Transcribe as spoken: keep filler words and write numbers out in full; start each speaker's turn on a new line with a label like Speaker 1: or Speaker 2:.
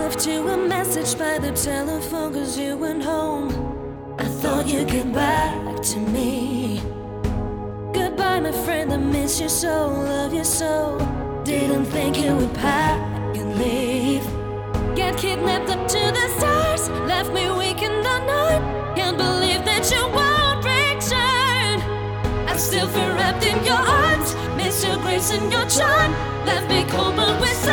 Speaker 1: left you a message by the telephone cause you went home. I thought you'd get back to me. Goodbye my friend, I miss you so, love you so. Didn't think you would pack and leave. Get kidnapped up to the stars, left me weak in the night. Can't believe that you won't return. I still feel wrapped in your arms, miss your grace and your charm. Left me cold but with